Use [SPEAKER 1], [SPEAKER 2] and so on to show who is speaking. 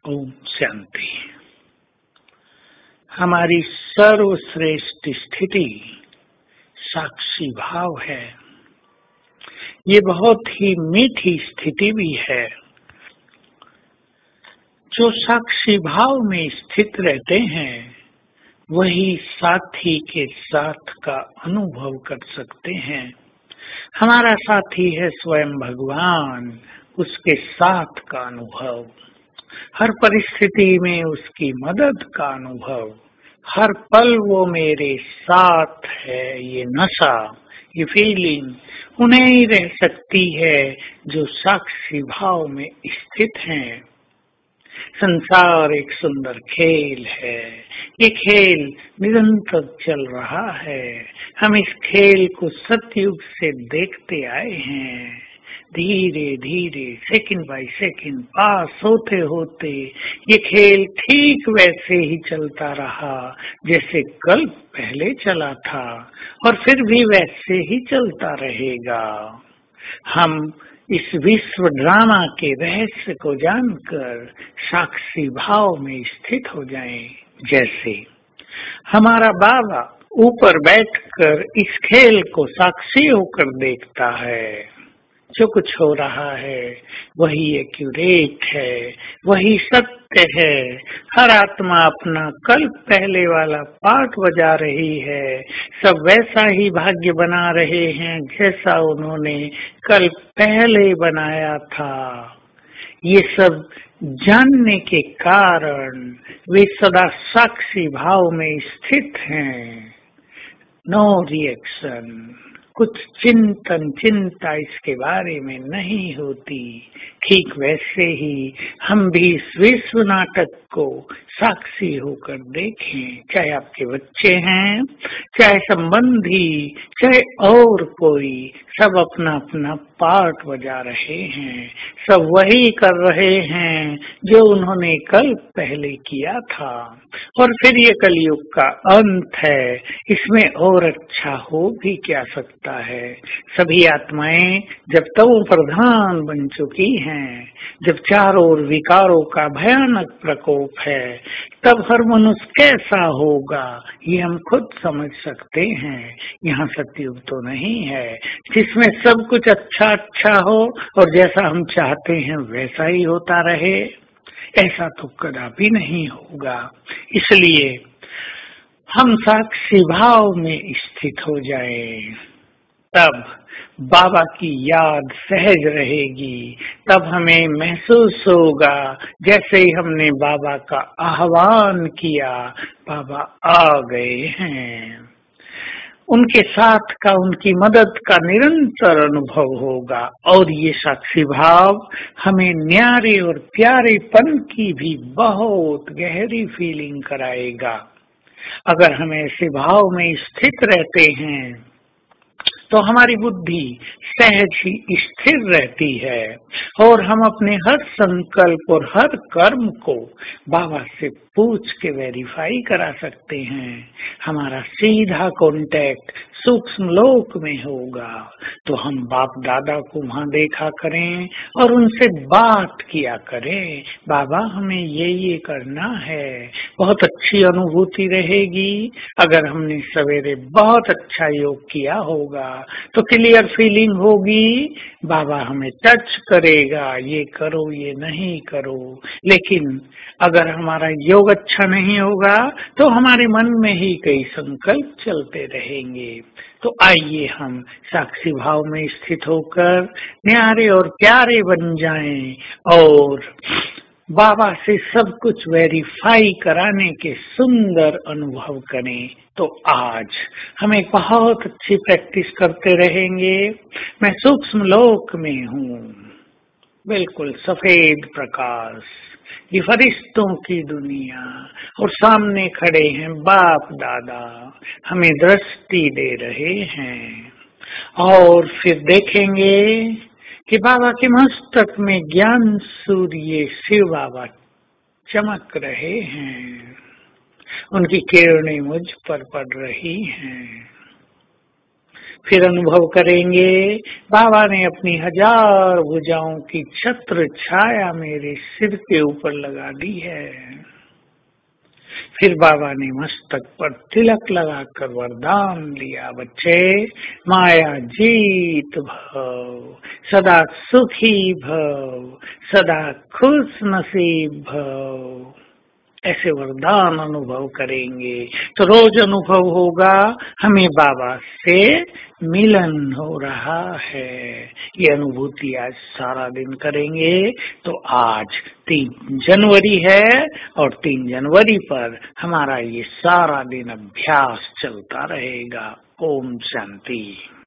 [SPEAKER 1] ओम शांति। हमारी सर्वश्रेष्ठ स्थिति साक्षी भाव है। ये बहुत ही मीठी स्थिति भी है। जो साक्षी भाव में स्थित रहते हैं वही साथी के साथ का अनुभव कर सकते हैं। हमारा साथी है स्वयं भगवान, उसके साथ का अनुभव, हर परिस्थिति में उसकी मदद का अनुभव, हर पल वो मेरे साथ है। ये नशा, ये फीलिंग उन्हें ही रह सकती है जो साक्षी भाव में स्थित हैं। संसार एक सुंदर खेल है। ये खेल निरंतर चल रहा है। हम इस खेल को सतयुग से देखते आए हैं। धीरे धीरे सेकंड बाय सेकंड पास होते होते ये खेल ठीक वैसे ही चलता रहा जैसे कल पहले चला था और फिर भी वैसे ही चलता रहेगा। हम इस विश्व ड्रामा के रहस्य को जानकर साक्षी भाव में स्थित हो जाएं। जैसे हमारा बाबा ऊपर बैठकर इस खेल को साक्षी होकर देखता है। जो कुछ हो रहा है वही एक्यूरेट है, वही सत्य है। हर आत्मा अपना कल पहले वाला पाठ बजा रही है। सब वैसा ही भाग्य बना रहे हैं जैसा उन्होंने कल पहले बनाया था। ये सब जानने के कारण वे सदा साक्षी भाव में स्थित हैं। नो रिएक्शन, कुछ चिंतन चिंता इसके बारे में नहीं होती। ठीक वैसे ही हम भी इस विश्व नाटक को साक्षी होकर देखें। चाहे आपके बच्चे हैं, चाहे संबंधी, चाहे और कोई, सब अपना अपना पार्ट बजा रहे हैं। सब वही कर रहे हैं जो उन्होंने कल पहले किया था। और फिर ये कलयुग का अंत है, इसमें और अच्छा हो भी क्या सकता है। सभी आत्माएं जब तमो प्रधान बन चुकी हैं, जब चारों ओर विकारों का भयानक प्रकोप है, तब हर मनुष्य कैसा होगा ये हम खुद समझ सकते हैं। यहाँ सतयुग तो नहीं है जिसमें सब कुछ अच्छा अच्छा हो और जैसा हम चाहते हैं वैसा ही होता रहे। ऐसा तो कदापि नहीं होगा। इसलिए हम साक्षी भाव में स्थित हो जाएं, तब बाबा की याद सहज रहेगी। तब हमें महसूस होगा जैसे ही हमने बाबा का आह्वान किया, बाबा आ गए हैं। उनके साथ का, उनकी मदद का निरंतर अनुभव होगा और ये साक्षी भाव हमें न्यारे और प्यारेपन की भी बहुत गहरी फीलिंग कराएगा। अगर हम ऐसे भाव में स्थित रहते हैं तो हमारी बुद्धि सहज ही स्थिर रहती है और हम अपने हर संकल्प और हर कर्म को बाबा से पूछ के वेरीफाई करा सकते हैं। हमारा सीधा कांटेक्ट सूक्ष्म लोक में होगा। तो हम बाप दादा को वहाँ देखा करें और उनसे बात किया करें, बाबा हमें ये करना है। बहुत अच्छी अनुभूति रहेगी। अगर हमने सवेरे बहुत अच्छा योग किया होगा तो क्लियर फीलिंग होगी, बाबा हमें टच करेगा, ये करो ये नहीं करो। लेकिन अगर हमारा योग अच्छा नहीं होगा तो हमारे मन में ही कई संकल्प चलते रहेंगे। तो आइए हम साक्षी भाव में स्थित होकर न्यारे और प्यारे बन जाएं और बाबा से सब कुछ वेरीफाई कराने के सुंदर अनुभव करें। तो आज हम एक बहुत अच्छी प्रैक्टिस करते रहेंगे। मैं सूक्ष्म लोक में हूँ, बिल्कुल सफेद प्रकाश, ये फरिश्तों की दुनिया, और सामने खड़े हैं बाप दादा, हमें दृष्टि दे रहे हैं। और फिर देखेंगे कि बाबा के मस्तक में ज्ञान सूर्य शिव बाबा चमक रहे हैं। उनकी किरणें मुझ पर पड़ रही हैं। फिर अनुभव करेंगे बाबा ने अपनी 1000 भुजाओं की छत्र छाया मेरे सिर के ऊपर लगा दी है। फिर बाबा ने मस्तक पर तिलक लगाकर वरदान दिया, बच्चे माया जीत भव, सदा सुखी भव, सदा खुश नसीब भव। ऐसे वरदान अनुभव करेंगे तो रोज अनुभव होगा हमें बाबा से मिलन हो रहा है। ये अनुभूति आज सारा दिन करेंगे। तो आज 3 जनवरी है और 3 जनवरी पर हमारा ये सारा दिन अभ्यास चलता रहेगा। ओम शांति।